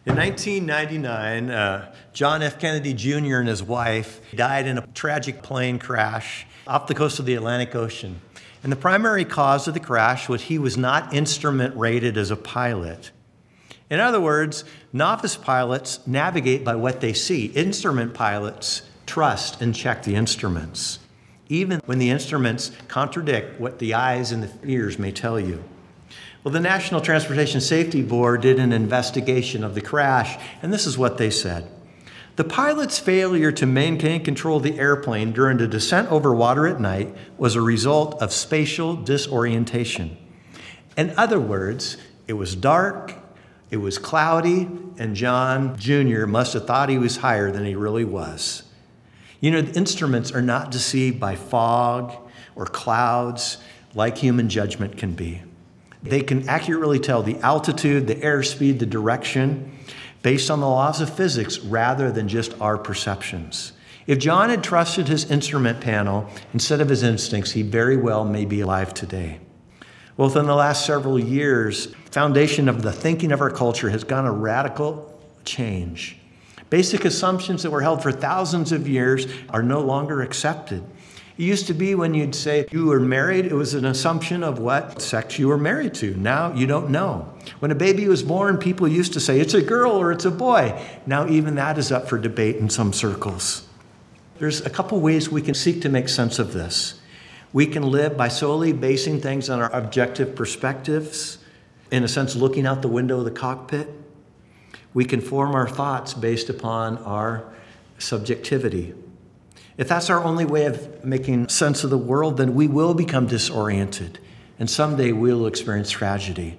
In 1999, John F. Kennedy Jr. and his wife died in a tragic plane crash off the coast of the Atlantic Ocean. And the primary cause of the crash was he was not instrument rated as a pilot. In other words, novice pilots navigate by what they see. Instrument pilots trust and check the instruments, even when the instruments contradict what the eyes and the ears may tell you. Well, the National Transportation Safety Board did an investigation of the crash, and this is what they said. The pilot's failure to maintain control of the airplane during the descent over water at night was a result of spatial disorientation. In other words, it was dark, it was cloudy, and John Jr. must have thought he was higher than he really was. You know, the instruments are not deceived by fog or clouds like human judgment can be. They can accurately tell the altitude, the airspeed, the direction based on the laws of physics rather than just our perceptions. If John had trusted his instrument panel instead of his instincts, he very well may be alive today. Well, within the last several years, the foundation of the thinking of our culture has gone a radical change. Basic assumptions that were held for thousands of years are no longer accepted. It used to be when you'd say you were married, it was an assumption of what sex you were married to. Now you don't know. When a baby was born, people used to say it's a girl or it's a boy. Now even that is up for debate in some circles. There's a couple ways we can seek to make sense of this. We can live by solely basing things on our objective perspectives, in a sense looking out the window of the cockpit. We can form our thoughts based upon our subjectivity. If that's our only way of making sense of the world, then we will become disoriented, and someday we'll experience tragedy.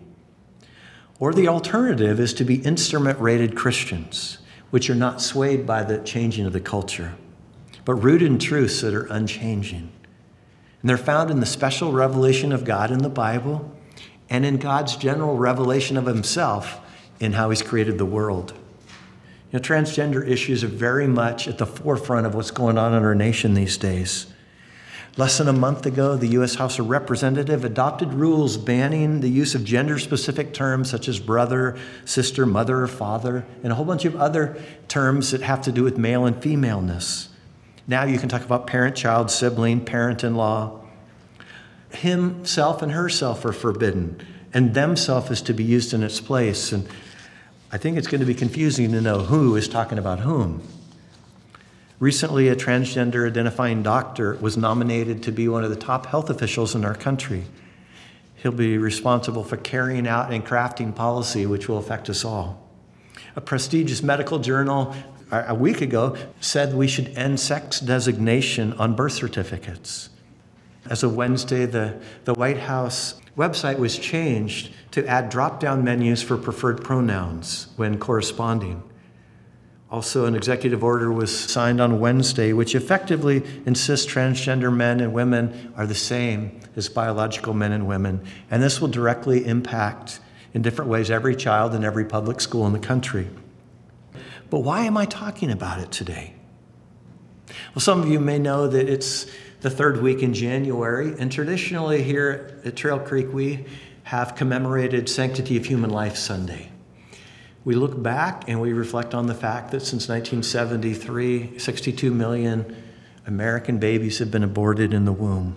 Or the alternative is to be instrument-rated Christians, which are not swayed by the changing of the culture, but rooted in truths that are unchanging. And they're found in the special revelation of God in the Bible and in God's general revelation of himself in how he's created the world. You know, transgender issues are very much at the forefront of what's going on in our nation these days. Less than a month ago, the U.S. House of Representatives adopted rules banning the use of gender-specific terms such as brother, sister, mother, or father, and a whole bunch of other terms that have to do with male and femaleness. Now you can talk about parent, child, sibling, parent-in-law. Himself and herself are forbidden, and themself is to be used in its place. And I think it's going to be confusing to know who is talking about whom. Recently, a transgender identifying doctor was nominated to be one of the top health officials in our country. He'll be responsible for carrying out and crafting policy which will affect us all. A prestigious medical journal a week ago said we should end sex designation on birth certificates. As of Wednesday, the White House website was changed to add drop-down menus for preferred pronouns when corresponding. Also, an executive order was signed on Wednesday, which effectively insists transgender men and women are the same as biological men and women. And this will directly impact, in different ways, every child in every public school in the country. But why am I talking about it today? Well, some of you may know that it's the third week in January, and traditionally here at Trail Creek, we have commemorated Sanctity of Human Life Sunday. We look back and we reflect on the fact that since 1973, 62 million American babies have been aborted in the womb.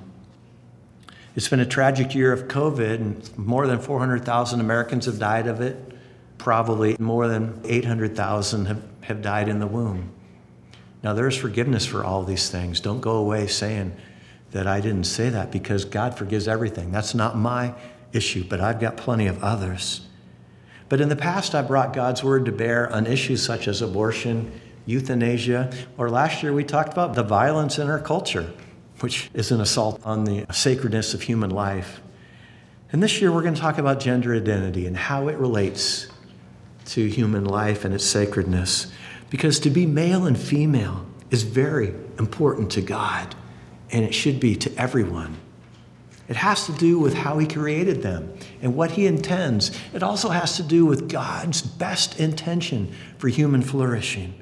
It's been a tragic year of COVID, and more than 400,000 Americans have died of it. Probably more than 800,000 have died in the womb. Now, there's forgiveness for all these things. Don't go away saying that I didn't say that, because God forgives everything. That's not my issue, but I've got plenty of others. But in the past, I brought God's word to bear on issues such as abortion, euthanasia, or last year we talked about the violence in our culture, which is an assault on the sacredness of human life. And this year we're going to talk about gender identity and how it relates to human life and its sacredness. Because to be male and female is very important to God, and it should be to everyone. It has to do with how he created them and what he intends. It also has to do with God's best intention for human flourishing.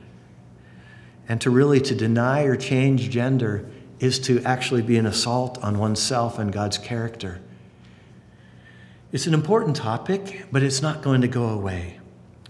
And to deny or change gender is to actually be an assault on oneself and God's character. It's an important topic, but it's not going to go away.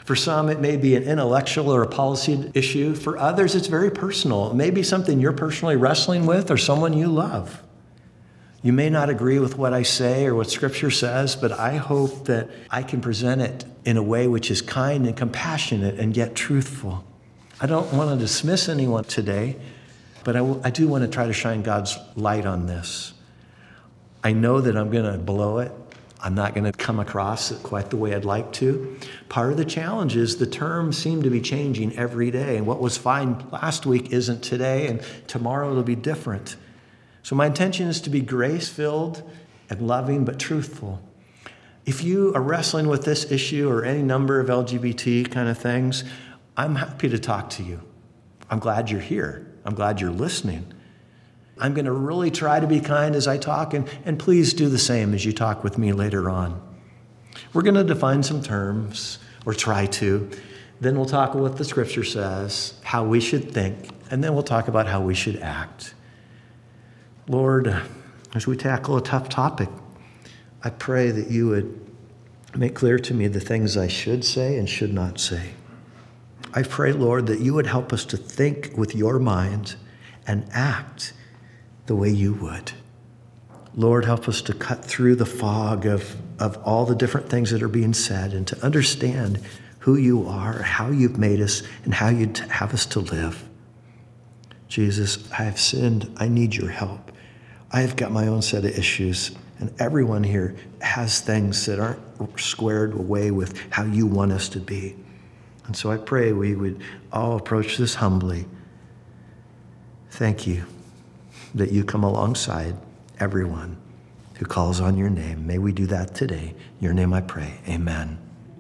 For some, it may be an intellectual or a policy issue. For others, it's very personal. It may be something you're personally wrestling with or someone you love. You may not agree with what I say or what Scripture says, but I hope that I can present it in a way which is kind and compassionate and yet truthful. I don't want to dismiss anyone today, but I do want to try to shine God's light on this. I know that I'm going to blow it. I'm not going to come across it quite the way I'd like to. Part of the challenge is the terms seem to be changing every day, and what was fine last week isn't today, and tomorrow it'll be different. So my intention is to be grace-filled and loving but truthful. If you are wrestling with this issue or any number of LGBT kind of things, I'm happy to talk to you. I'm glad you're here. I'm glad you're listening. I'm going to really try to be kind as I talk, and please do the same as you talk with me later on. We're going to define some terms, or try to. Then we'll talk about what the Scripture says, how we should think, and then we'll talk about how we should act. Lord, as we tackle a tough topic, I pray that you would make clear to me the things I should say and should not say. I pray, Lord, that you would help us to think with your mind and act the way you would. Lord, help us to cut through the fog of all the different things that are being said and to understand who you are, how you've made us, and how you'd have us to live. Jesus, I have sinned. I need your help. I have got my own set of issues, and everyone here has things that aren't squared away with how you want us to be. And so I pray we would all approach this humbly. Thank you that you come alongside everyone who calls on your name. May we do that today. In your name I pray. Amen.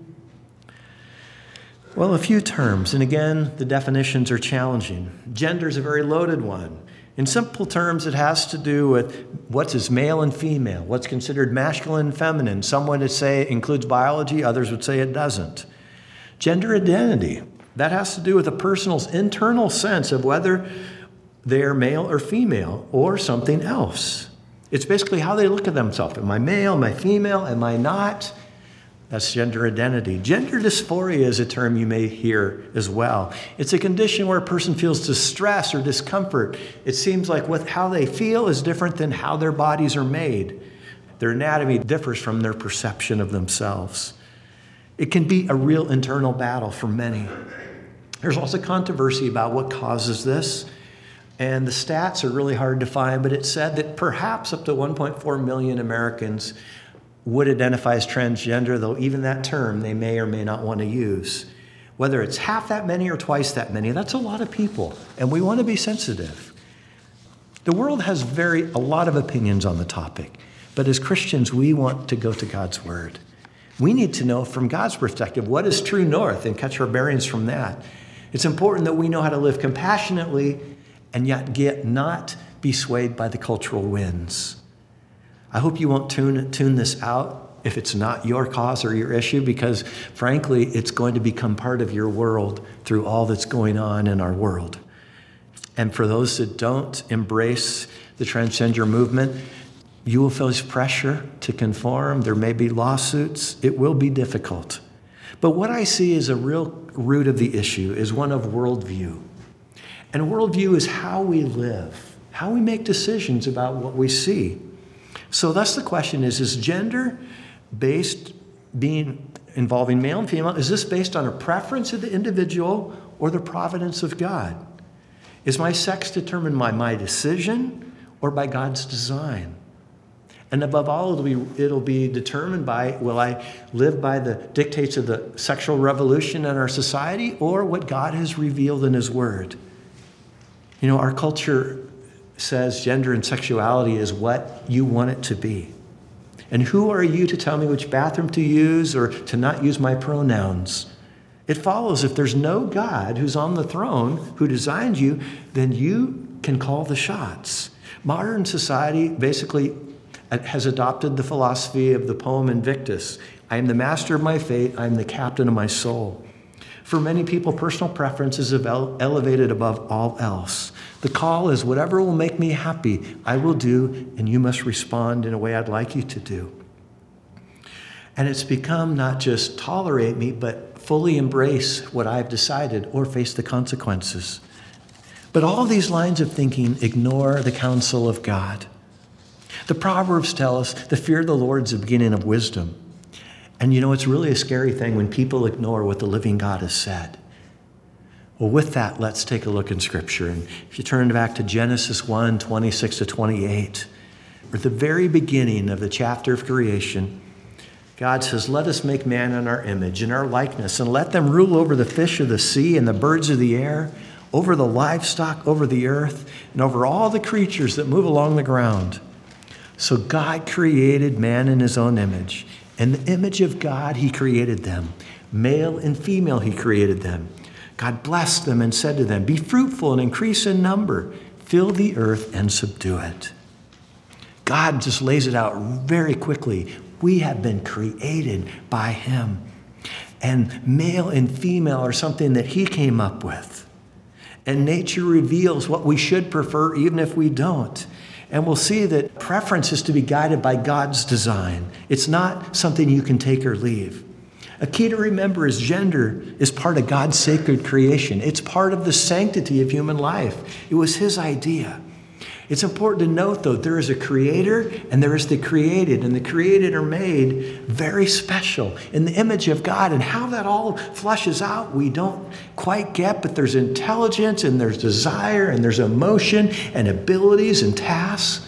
Well, a few terms, and again, the definitions are challenging. Gender is a very loaded one. In simple terms, it has to do with what is male and female, what's considered masculine and feminine. Some would say it includes biology, others would say it doesn't. Gender identity, that has to do with a person's internal sense of whether they're male or female or something else. It's basically how they look at themselves. Am I male? Am I female? Am I not? That's gender identity. Gender dysphoria is a term you may hear as well. It's a condition where a person feels distress or discomfort. It seems like how they feel is different than how their bodies are made. Their anatomy differs from their perception of themselves. It can be a real internal battle for many. There's also controversy about what causes this. And the stats are really hard to find, but it's said that perhaps up to 1.4 million Americans would identify as transgender, though even that term they may or may not want to use. Whether it's half that many or twice that many, that's a lot of people, and we want to be sensitive. The world has a lot of opinions on the topic, but as Christians, we want to go to God's Word. We need to know from God's perspective what is true north and catch our bearings from that. It's important that we know how to live compassionately and yet not be swayed by the cultural winds. I hope you won't tune this out if it's not your cause or your issue, because frankly, it's going to become part of your world through all that's going on in our world. And for those that don't embrace the transgender movement, you will face pressure to conform. There may be lawsuits. It will be difficult. But what I see as a real root of the issue is one of worldview. And worldview is how we live, how we make decisions about what we see. So thus the question is gender involving male and female, is this based on a preference of the individual or the providence of God? Is my sex determined by my decision or by God's design? And above all, it'll be determined by, will I live by the dictates of the sexual revolution in our society or what God has revealed in His Word? You know, our culture says gender and sexuality is what you want it to be. And who are you to tell me which bathroom to use or to not use my pronouns? It follows if there's no God who's on the throne, who designed you, then you can call the shots. Modern society basically has adopted the philosophy of the poem Invictus. I am the master of my fate. I am the captain of my soul. For many people, personal preference is elevated above all else. The call is whatever will make me happy, I will do, and you must respond in a way I'd like you to do. And it's become not just tolerate me, but fully embrace what I've decided or face the consequences. But all these lines of thinking ignore the counsel of God. The Proverbs tell us the fear of the Lord is the beginning of wisdom. And it's really a scary thing when people ignore what the living God has said. Well, with that, let's take a look in Scripture. And if you turn back to Genesis 1, 26 to 28, or at the very beginning of the chapter of creation, God says, let us make man in our image, in our likeness, and let them rule over the fish of the sea and the birds of the air, over the livestock, over the earth, and over all the creatures that move along the ground. So God created man in his own image. In the image of God, he created them. Male and female, he created them. God blessed them and said to them, be fruitful and increase in number. Fill the earth and subdue it. God just lays it out very quickly. We have been created by him. And male and female are something that he came up with. And nature reveals what we should prefer even if we don't. And we'll see that preference is to be guided by God's design. It's not something you can take or leave. A key to remember is gender is part of God's sacred creation. It's part of the sanctity of human life. It was his idea. It's important to note, though, there is a creator and there is the created. And the created are made very special in the image of God. And how that all flushes out, we don't quite get. But there's intelligence and there's desire and there's emotion and abilities and tasks.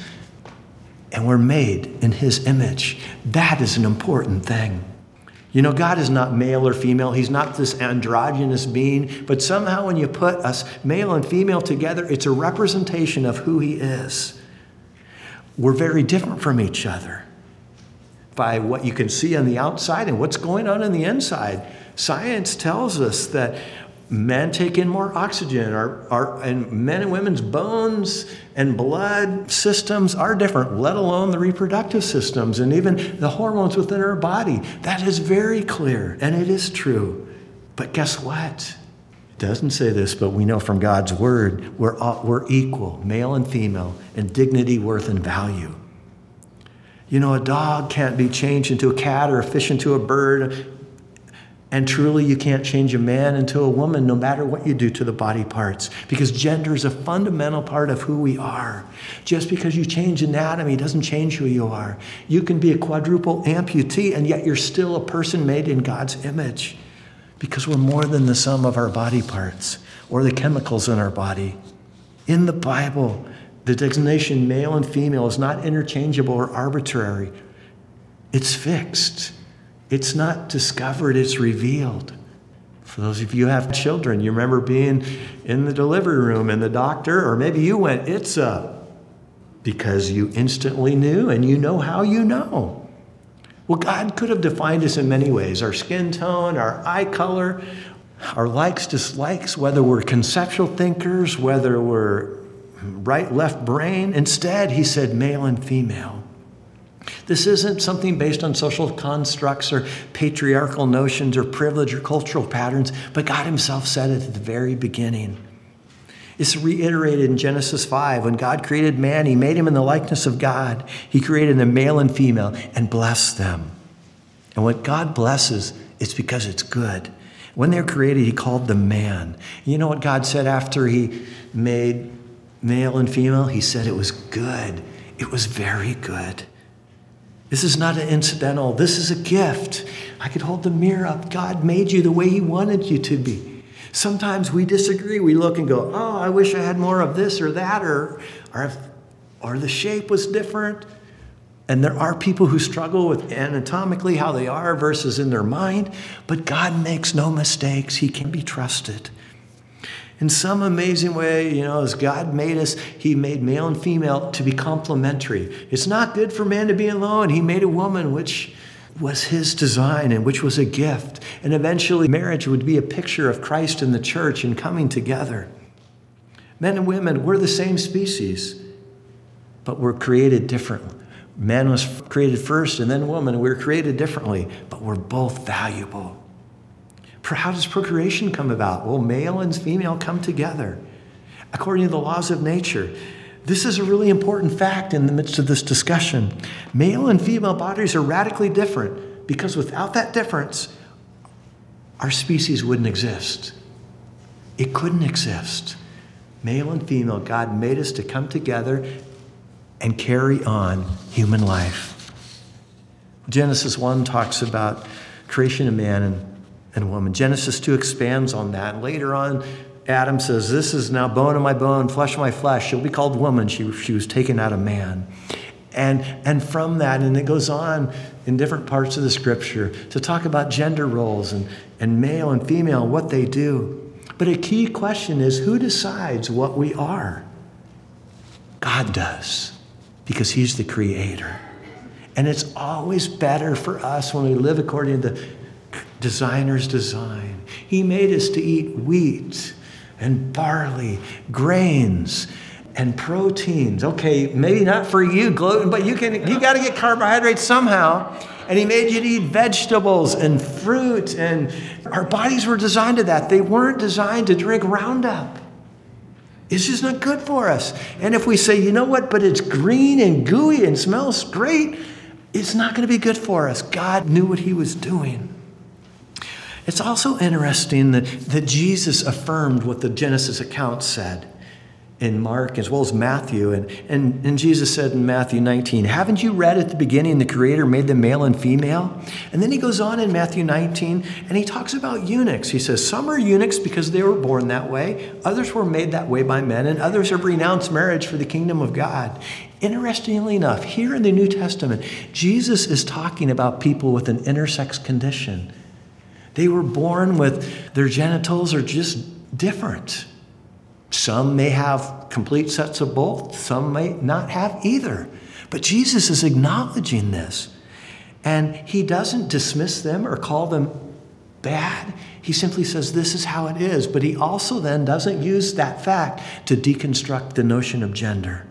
And we're made in his image. That is an important thing. God is not male or female. He's not this androgynous being. But somehow when you put us male and female together, it's a representation of who he is. We're very different from each other by what you can see on the outside and what's going on the inside. Science tells us that men take in more oxygen, and men and women's bones and blood systems are different, let alone the reproductive systems and even the hormones within our body. That is very clear, and it is true. But guess what? It doesn't say this, but we know from God's word, we're equal, male and female, in dignity, worth, and value. A dog can't be changed into a cat or a fish into a bird. And truly, you can't change a man into a woman no matter what you do to the body parts, because gender is a fundamental part of who we are. Just because you change anatomy doesn't change who you are. You can be a quadruple amputee, and yet you're still a person made in God's image, because we're more than the sum of our body parts or the chemicals in our body. In the Bible, the designation male and female is not interchangeable or arbitrary. It's fixed. It's not discovered, it's revealed. For those of you who have children, you remember being in the delivery room and the doctor, or maybe you went, it's a, because you instantly knew and you know how you know. Well, God could have defined us in many ways. Our skin tone, our eye color, our likes, dislikes, whether we're conceptual thinkers, whether we're right, left brain. Instead, he said male and female. This isn't something based on social constructs or patriarchal notions or privilege or cultural patterns, but God himself said it at the very beginning. It's reiterated in Genesis 5. When God created man, he made him in the likeness of God. He created them male and female and blessed them. And what God blesses, it's because it's good. When they were created, he called them man. You know what God said after he made male and female? He said it was good. It was very good. This is not an incidental. This is a gift. I could hold the mirror up. God made you the way he wanted you to be. Sometimes we disagree. We look and go, oh, I wish I had more of this or that, or the shape was different. And there are people who struggle with anatomically how they are versus in their mind. But God makes no mistakes. He can be trusted. In some amazing way, as God made us, he made male and female to be complementary. It's not good for man to be alone. He made a woman, which was his design and which was a gift. And eventually marriage would be a picture of Christ and the church and coming together. Men and women, we're the same species, but we're created differently. Man was created first and then woman. We were created differently, but we're both valuable. How does procreation come about? Well, male and female come together according to the laws of nature. This is a really important fact in the midst of this discussion. Male and female bodies are radically different, because without that difference, our species wouldn't exist. It couldn't exist. Male and female, God made us to come together and carry on human life. Genesis 1 talks about creation of man and woman. Genesis 2 expands on that. And later on, Adam says, this is now bone of my bone, flesh of my flesh. She'll be called woman. She was taken out of man. And from that, and it goes on in different parts of the scripture to talk about gender roles and male and female, what they do. But a key question is, who decides what we are? God does, because he's the creator. And it's always better for us when we live according to the designer's design. He made us to eat wheat and barley, grains, and proteins. Okay, maybe not for you, gluten, but you got to get carbohydrates somehow. And he made you to eat vegetables and fruit, and our bodies were designed to that. They weren't designed to drink Roundup. It's just not good for us. And if we say, you know what, but it's green and gooey and smells great, it's not going to be good for us. God knew what he was doing. It's also interesting that Jesus affirmed what the Genesis account said in Mark as well as Matthew. And Jesus said in Matthew 19, haven't you read at the beginning the Creator made them male and female? And then he goes on in Matthew 19 and he talks about eunuchs. He says, some are eunuchs because they were born that way. Others were made that way by men, and others have renounced marriage for the kingdom of God. Interestingly enough, here in the New Testament, Jesus is talking about people with an intersex condition. They were born with their genitals are just different. Some may have complete sets of both. Some may not have either. But Jesus is acknowledging this. And he doesn't dismiss them or call them bad. He simply says this is how it is. But he also then doesn't use that fact to deconstruct the notion of gender.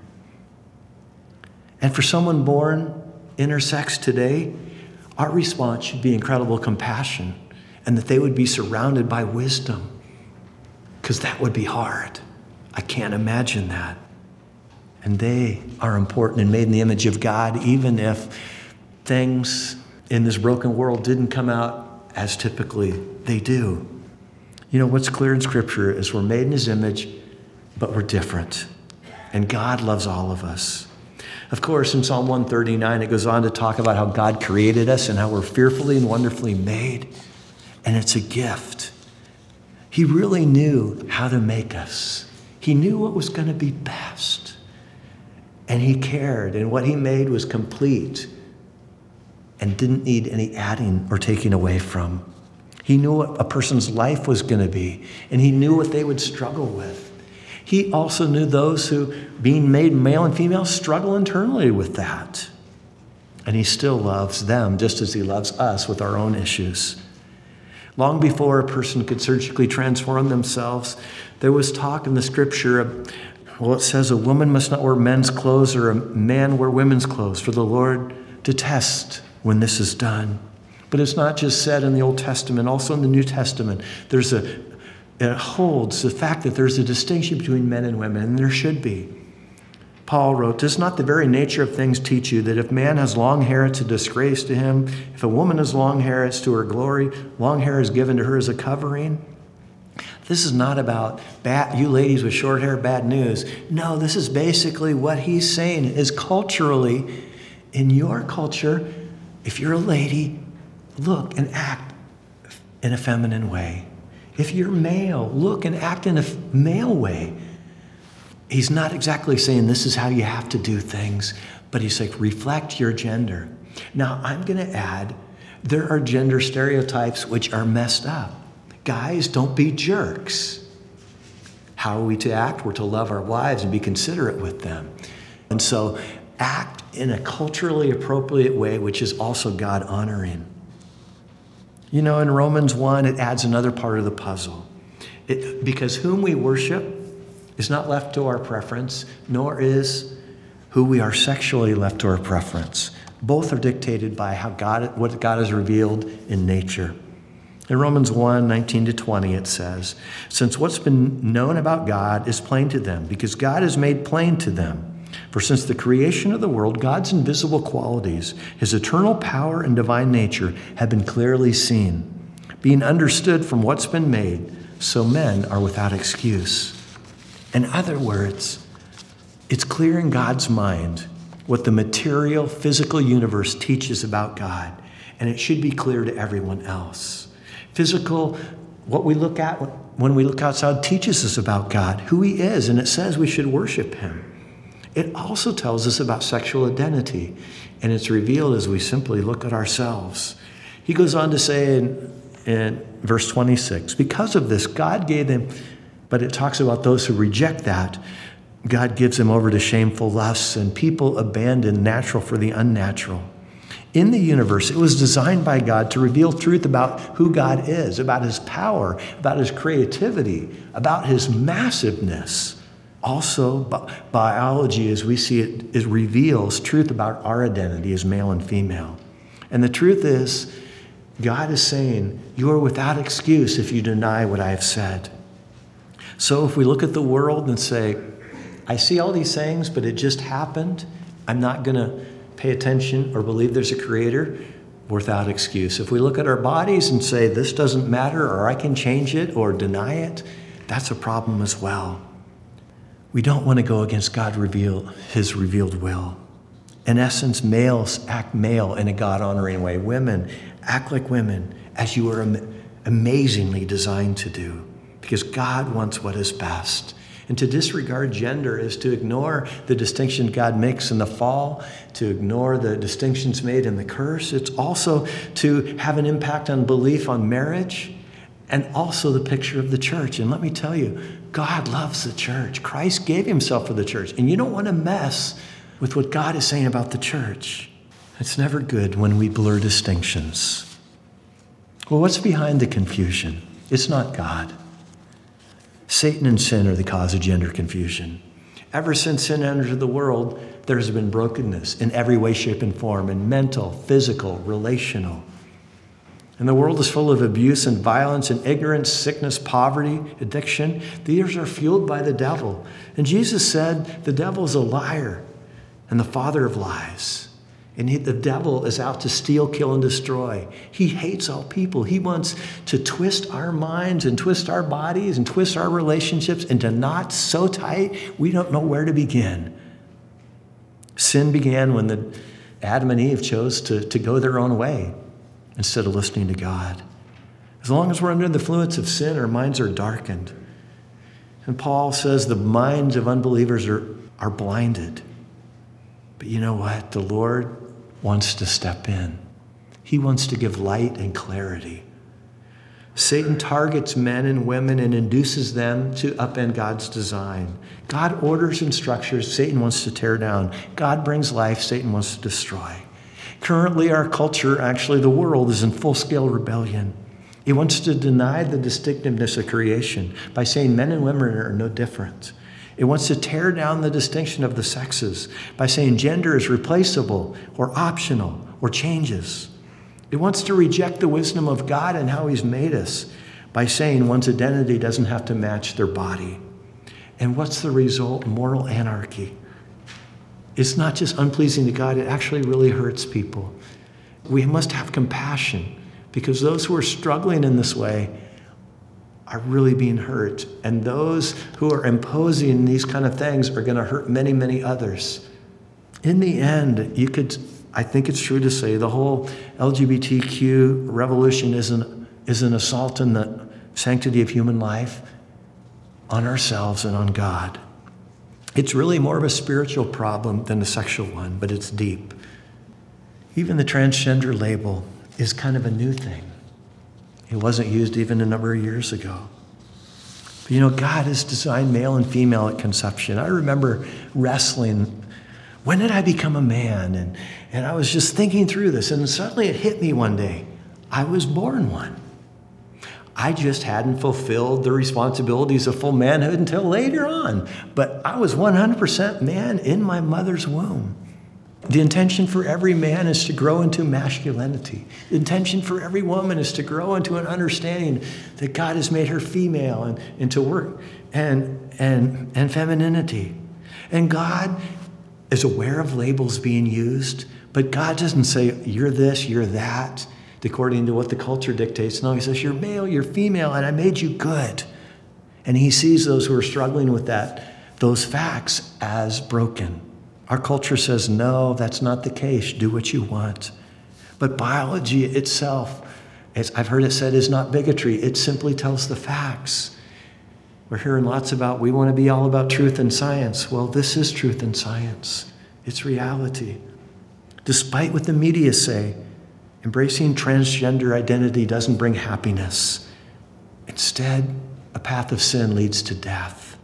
And for someone born intersex today, our response should be incredible compassion and that they would be surrounded by wisdom, because that would be hard. I can't imagine that. And they are important and made in the image of God, even if things in this broken world didn't come out as typically they do. You know, what's clear in Scripture is we're made in his image, but we're different. And God loves all of us. Of course, in Psalm 139, it goes on to talk about how God created us and how we're fearfully and wonderfully made. And it's a gift. He really knew how to make us. He knew what was going to be best. And he cared. And what he made was complete and didn't need any adding or taking away from. He knew what a person's life was going to be. And he knew what they would struggle with. He also knew those who, being made male and female, struggle internally with that. And he still loves them just as he loves us with our own issues. Long before a person could surgically transform themselves, there was talk in the scripture of, it says a woman must not wear men's clothes or a man wear women's clothes, for the Lord detests when this is done. But it's not just said in the Old Testament, also in the New Testament. It holds the fact that there's a distinction between men and women, and there should be. Paul wrote, does not the very nature of things teach you that if man has long hair, it's a disgrace to him? If a woman has long hair, it's to her glory. Long hair is given to her as a covering. This is not about you ladies with short hair, bad news. No, this is basically what he's saying is culturally, in your culture, if you're a lady, look and act in a feminine way. If you're male, look and act in a male way. He's not exactly saying this is how you have to do things, but he's like, reflect your gender. Now, I'm going to add, there are gender stereotypes which are messed up. Guys, don't be jerks. How are we to act? We're to love our wives and be considerate with them. And so act in a culturally appropriate way, which is also God honoring. You know, in Romans 1, it adds another part of the puzzle. Because whom we worship is not left to our preference, nor is who we are sexually left to our preference. Both are dictated by what God has revealed in nature. In Romans 1, 19 to 20, it says, since what's been known about God is plain to them, because God has made plain to them. For since the creation of the world, God's invisible qualities, his eternal power and divine nature, have been clearly seen, being understood from what's been made, so men are without excuse. In other words, it's clear in God's mind what the material, physical universe teaches about God, and it should be clear to everyone else. Physical, what we look at when we look outside, teaches us about God, who he is, and it says we should worship him. It also tells us about sexual identity, and it's revealed as we simply look at ourselves. He goes on to say in verse 26, because of this, God gave them, but it talks about those who reject that, God gives them over to shameful lusts, and people abandon natural for the unnatural. In the universe, it was designed by God to reveal truth about who God is, about his power, about his creativity, about his massiveness. Also, biology, as we see it, reveals truth about our identity as male and female. And the truth is, God is saying, you are without excuse if you deny what I have said. So if we look at the world and say, I see all these things, but it just happened, I'm not going to pay attention or believe there's a creator, without excuse. If we look at our bodies and say, this doesn't matter, or I can change it or deny it, that's a problem as well. We don't want to go against his revealed will. In essence, males act male in a God-honoring way. Women act like women, as you are amazingly designed to do, because God wants what is best. And to disregard gender is to ignore the distinction God makes in the fall, to ignore the distinctions made in the curse. It's also to have an impact on belief on marriage, and also the picture of the church. And let me tell you, God loves the church. Christ gave himself for the church. And you don't want to mess with what God is saying about the church. It's never good when we blur distinctions. Well, what's behind the confusion? It's not God. Satan and sin are the cause of gender confusion. Ever since sin entered the world, there has been brokenness in every way, shape, and form, in mental, physical, relational. And the world is full of abuse and violence and ignorance, sickness, poverty, addiction. These are fueled by the devil. And Jesus said the devil is a liar and the father of lies. And the devil is out to steal, kill, and destroy. He hates all people. He wants to twist our minds and twist our bodies and twist our relationships into knots so tight we don't know where to begin. Sin began when Adam and Eve chose to go their own way instead of listening to God. As long as we're under the influence of sin, our minds are darkened. And Paul says the minds of unbelievers are blinded. But you know what? The Lord wants to step in. He wants to give light and clarity. Satan targets men and women and induces them to upend God's design. God orders and structures, Satan wants to tear down. God brings life, Satan wants to destroy. Currently, our culture, actually the world, is in full-scale rebellion. It wants to deny the distinctiveness of creation by saying men and women are no different. It wants to tear down the distinction of the sexes by saying gender is replaceable or optional or changes. It wants to reject the wisdom of God and how he's made us by saying one's identity doesn't have to match their body. And what's the result? Moral anarchy. It's not just unpleasing to God, it actually really hurts people. We must have compassion because those who are struggling in this way are really being hurt. And those who are imposing these kind of things are going to hurt many, many others. In the end, I think it's true to say the whole LGBTQ revolution is an assault on the sanctity of human life, on ourselves and on God. It's really more of a spiritual problem than a sexual one, but it's deep. Even the transgender label is kind of a new thing. It wasn't used even a number of years ago. But God has designed male and female at conception. I remember wrestling. When did I become a man? And I was just thinking through this, and suddenly it hit me one day. I was born one. I just hadn't fulfilled the responsibilities of full manhood until later on. But I was 100% man in my mother's womb. The intention for every man is to grow into masculinity. The intention for every woman is to grow into an understanding that God has made her female and to work and femininity. And God is aware of labels being used, but God doesn't say, you're this, you're that, according to what the culture dictates. No, he says, you're male, you're female, and I made you good. And he sees those who are struggling with those facts as broken. Our culture says, no, that's not the case. Do what you want. But biology itself, as I've heard it said, is not bigotry. It simply tells the facts. We're hearing lots about, we want to be all about truth and science. Well, this is truth and science. It's reality. Despite what the media say, embracing transgender identity doesn't bring happiness. Instead, a path of sin leads to death.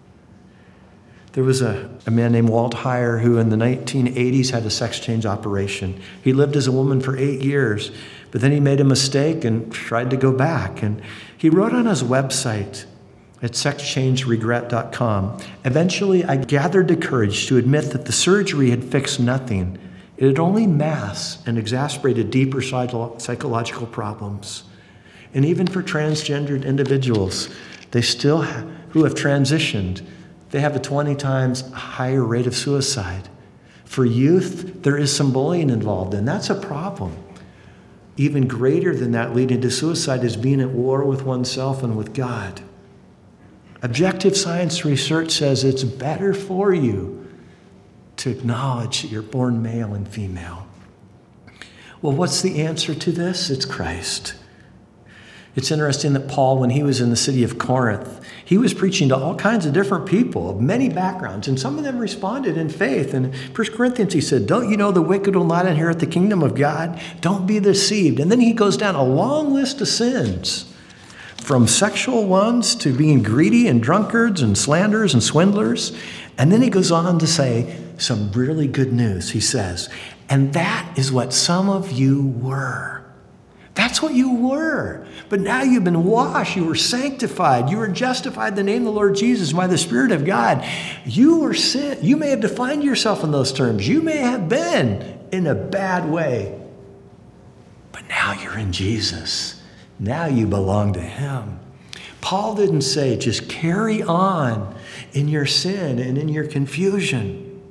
There was a man named Walt Heyer who in the 1980s had a sex change operation. He lived as a woman for 8 years, but then he made a mistake and tried to go back. And he wrote on his website at sexchangeregret.com, eventually I gathered the courage to admit that the surgery had fixed nothing. It had only masked and exacerbated deeper psychological problems. And even for transgendered individuals, they still who have transitioned, they have a 20 times higher rate of suicide. For youth, there is some bullying involved, and that's a problem. Even greater than that, leading to suicide, is being at war with oneself and with God. Objective science research says it's better for you to acknowledge that you're born male and female. Well, what's the answer to this? It's Christ. It's interesting that Paul, when he was in the city of Corinth, he was preaching to all kinds of different people of many backgrounds, and some of them responded in faith. And in 1 Corinthians, he said, don't you know the wicked will not inherit the kingdom of God? Don't be deceived. And then he goes down a long list of sins, from sexual ones to being greedy and drunkards and slanderers and swindlers. And then he goes on to say some really good news. He says, and that is what some of you were. That's what you were. But now you've been washed. You were sanctified. You were justified in the name of the Lord Jesus by the Spirit of God. You were sin. You may have defined yourself in those terms. You may have been in a bad way. But now you're in Jesus. Now you belong to him. Paul didn't say, just carry on in your sin and in your confusion.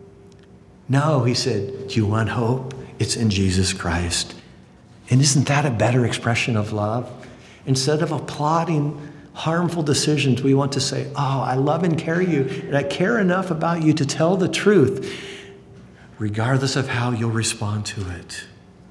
No, he said, do you want hope? It's in Jesus Christ. And isn't that a better expression of love? Instead of applauding harmful decisions, we want to say, oh, I love and care you, and I care enough about you to tell the truth, regardless of how you'll respond to it.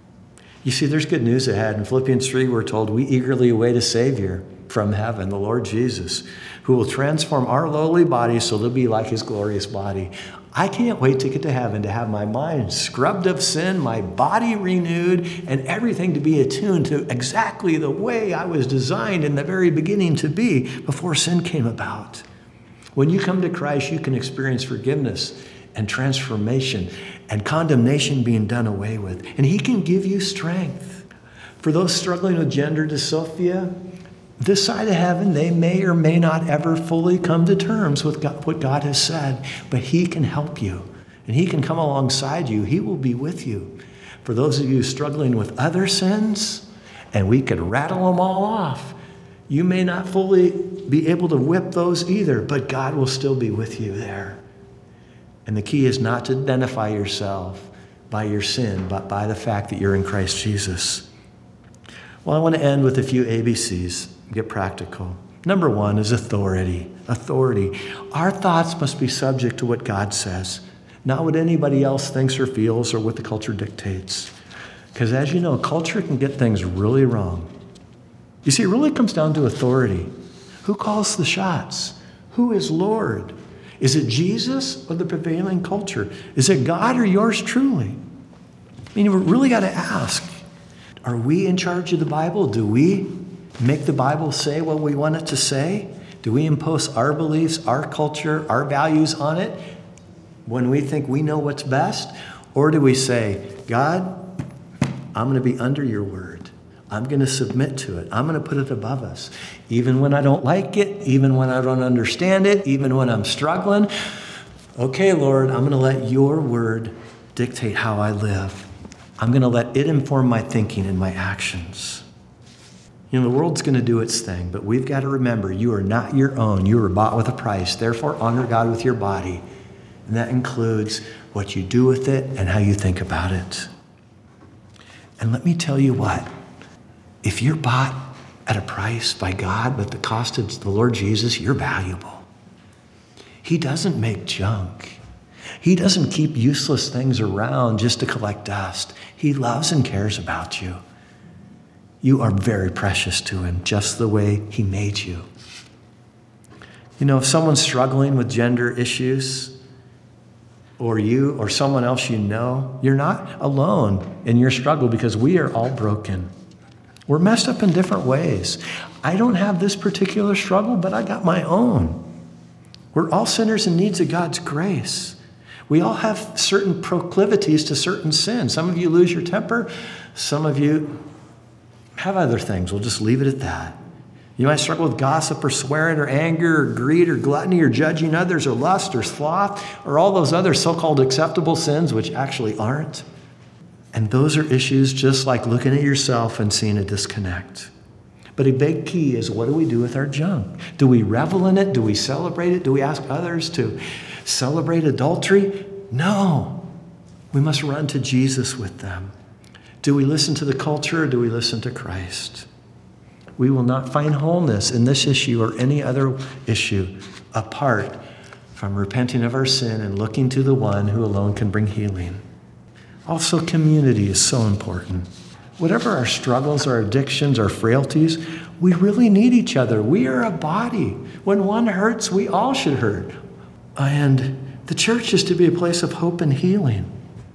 You see, there's good news ahead. In Philippians 3, we're told we eagerly await a Savior from heaven, the Lord Jesus, who will transform our lowly bodies so they'll be like his glorious body. I can't wait to get to heaven, to have my mind scrubbed of sin, my body renewed, and everything to be attuned to exactly the way I was designed in the very beginning to be before sin came about. When you come to Christ, you can experience forgiveness and transformation and condemnation being done away with. And he can give you strength. For those struggling with gender dysphoria, this side of heaven, they may or may not ever fully come to terms with what God has said, but he can help you, and he can come alongside you. He will be with you. For those of you struggling with other sins, and we could rattle them all off, you may not fully be able to whip those either, but God will still be with you there. And the key is not to identify yourself by your sin, but by the fact that you're in Christ Jesus. Well, I want to end with a few ABCs. Get practical. Number one is authority. Authority. Our thoughts must be subject to what God says, not what anybody else thinks or feels or what the culture dictates. Because as you know, culture can get things really wrong. You see, it really comes down to authority. Who calls the shots? Who is Lord? Is it Jesus or the prevailing culture? Is it God or yours truly? I mean, we really got to ask, are we in charge of the Bible? Do we make the Bible say what we want it to say? Do we impose our beliefs, our culture, our values on it when we think we know what's best? Or do we say, God, I'm going to be under your word. I'm going to submit to it. I'm going to put it above us. Even when I don't like it, even when I don't understand it, even when I'm struggling. Okay, Lord, I'm going to let your word dictate how I live. I'm going to let it inform my thinking and my actions. You know, the world's going to do its thing, but we've got to remember you are not your own. You were bought with a price. Therefore, honor God with your body. And that includes what you do with it and how you think about it. And let me tell you what, if you're bought at a price by God with the cost of the Lord Jesus, you're valuable. He doesn't make junk. He doesn't keep useless things around just to collect dust. He loves and cares about you. You are very precious to him, just the way he made you. You know, if someone's struggling with gender issues, or you or someone else you know, you're not alone in your struggle because we are all broken. We're messed up in different ways. I don't have this particular struggle, but I got my own. We're all sinners in needs of God's grace. We all have certain proclivities to certain sins. Some of you lose your temper. Some of you have other things. We'll just leave it at that. You might struggle with gossip or swearing or anger or greed or gluttony or judging others or lust or sloth or all those other so-called acceptable sins which actually aren't. And those are issues just like looking at yourself and seeing a disconnect. But a big key is, what do we do with our junk? Do we revel in it? Do we celebrate it? Do we ask others to celebrate adultery? No. We must run to Jesus with them. Do we listen to the culture or do we listen to Christ? We will not find wholeness in this issue or any other issue apart from repenting of our sin and looking to the one who alone can bring healing. Also, community is so important. Whatever our struggles, our addictions, our frailties, we really need each other. We are a body. When one hurts, we all should hurt. And the church is to be a place of hope and healing.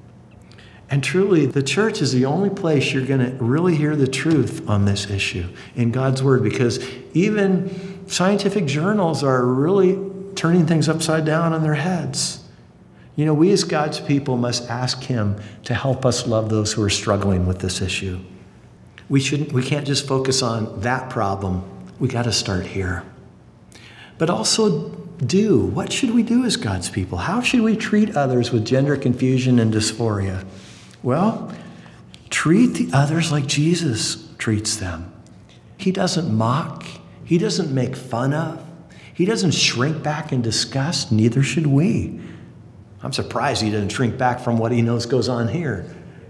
And truly, the church is the only place you're going to really hear the truth on this issue in God's word, because even scientific journals are really turning things upside down on their heads. You know, we as God's people must ask him to help us love those who are struggling with this issue. We can't just focus on that problem. We got to start here. But also what should we do as God's people? How should we treat others with gender confusion and dysphoria? Well, treat the others like Jesus treats them. He doesn't mock. He doesn't make fun of. He doesn't shrink back in disgust. Neither should we. I'm surprised he doesn't shrink back from what he knows goes on here.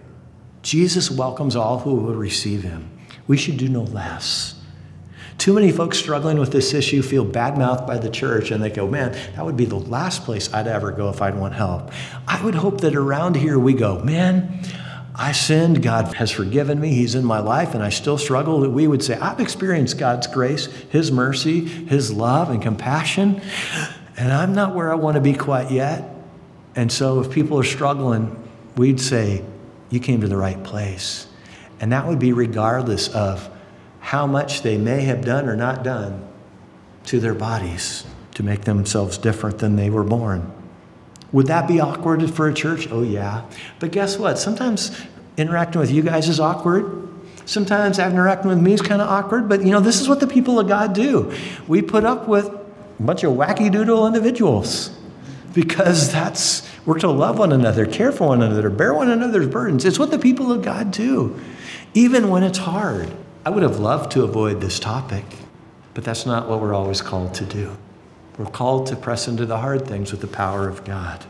Jesus welcomes all who will receive him. We should do no less. Too many folks struggling with this issue feel bad-mouthed by the church, and they go, man, that would be the last place I'd ever go if I'd want help. I would hope that around here we go, man, I sinned, God has forgiven me, he's in my life, and I still struggle. That we would say, I've experienced God's grace, his mercy, his love and compassion, and I'm not where I want to be quite yet. And so if people are struggling, we'd say, you came to the right place. And that would be regardless of how much they may have done or not done to their bodies to make themselves different than they were born. Would that be awkward for a church? Oh, yeah. But guess what? Sometimes interacting with you guys is awkward. Sometimes interacting with me is kind of awkward. But, this is what the people of God do. We put up with a bunch of wacky doodle individuals because we're to love one another, care for one another, bear one another's burdens. It's what the people of God do, even when it's hard. I would have loved to avoid this topic, but that's not what we're always called to do. We're called to press into the hard things with the power of God.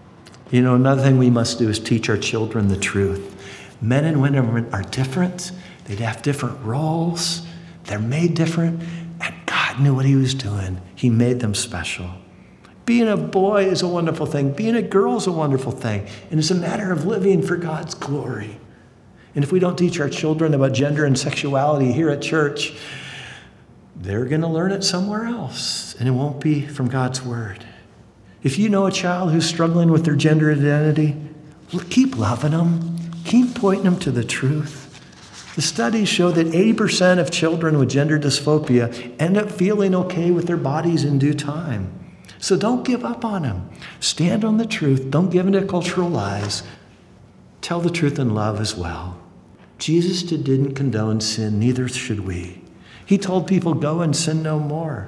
Another thing we must do is teach our children the truth. Men and women are different. They have different roles. They're made different, and God knew what he was doing. He made them special. Being a boy is a wonderful thing. Being a girl is a wonderful thing. And it's a matter of living for God's glory. And if we don't teach our children about gender and sexuality here at church, they're going to learn it somewhere else, and it won't be from God's word. If you know a child who's struggling with their gender identity, keep loving them. Keep pointing them to the truth. The studies show that 80% of children with gender dysphoria end up feeling okay with their bodies in due time. So don't give up on them. Stand on the truth. Don't give in to cultural lies. Tell the truth in love as well. Jesus didn't condone sin, neither should we. He told people, go and sin no more.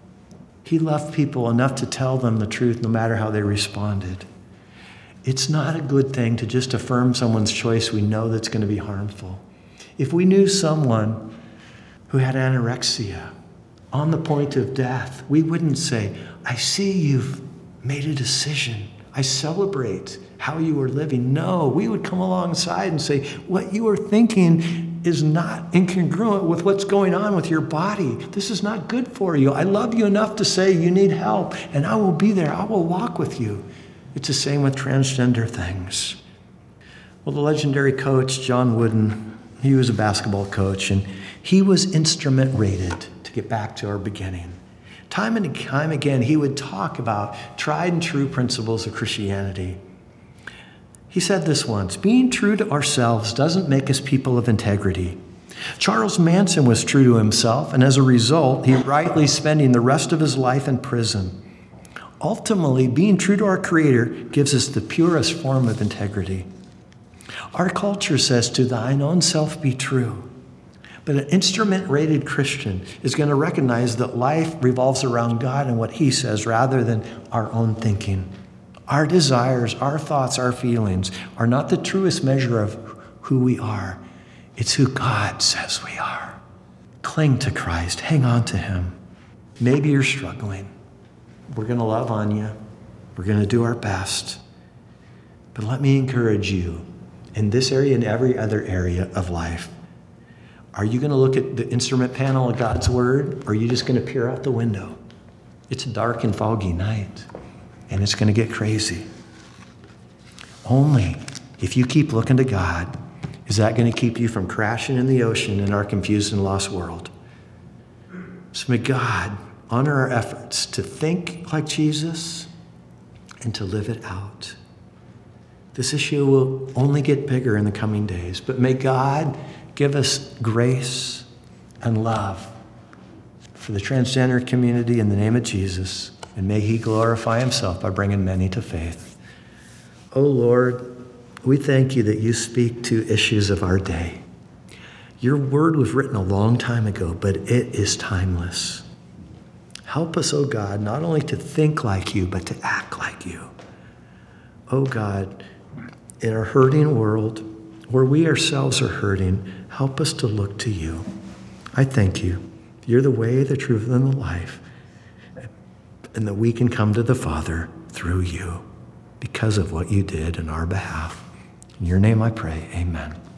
He loved people enough to tell them the truth no matter how they responded. It's not a good thing to just affirm someone's choice we know that's going to be harmful. If we knew someone who had anorexia on the point of death, we wouldn't say, I see you've made a decision. I celebrate how you are living. No, we would come alongside and say, what you are thinking is not incongruent with what's going on with your body. This is not good for you. I love you enough to say you need help, and I will be there. I will walk with you. It's the same with transgender things. Well, the legendary coach, John Wooden, he was a basketball coach, and he was instrument rated, to get back to our beginning. Time and time again, he would talk about tried and true principles of Christianity. He said this once, being true to ourselves doesn't make us people of integrity. Charles Manson was true to himself, and as a result, he rightly spending the rest of his life in prison. Ultimately, being true to our Creator gives us the purest form of integrity. Our culture says, to thine own self be true. But an instrument-rated Christian is going to recognize that life revolves around God and what He says rather than our own thinking. Our desires, our thoughts, our feelings are not the truest measure of who we are. It's who God says we are. Cling to Christ. Hang on to Him. Maybe you're struggling. We're going to love on you. We're going to do our best. But let me encourage you in this area and every other area of life. Are you going to look at the instrument panel of God's Word, or are you just going to peer out the window? It's a dark and foggy night, and it's going to get crazy. Only if you keep looking to God is that going to keep you from crashing in the ocean in our confused and lost world. So may God honor our efforts to think like Jesus and to live it out. This issue will only get bigger in the coming days, but may God give us grace and love for the transgender community in the name of Jesus, and may He glorify Himself by bringing many to faith. Oh Lord, we thank You that You speak to issues of our day. Your word was written a long time ago, but it is timeless. Help us, oh God, not only to think like You, but to act like You. Oh God, in our hurting world, where we ourselves are hurting, help us to look to You. I thank You. You're the way, the truth, and the life, and that we can come to the Father through You because of what You did in our behalf. In Your name I pray, amen.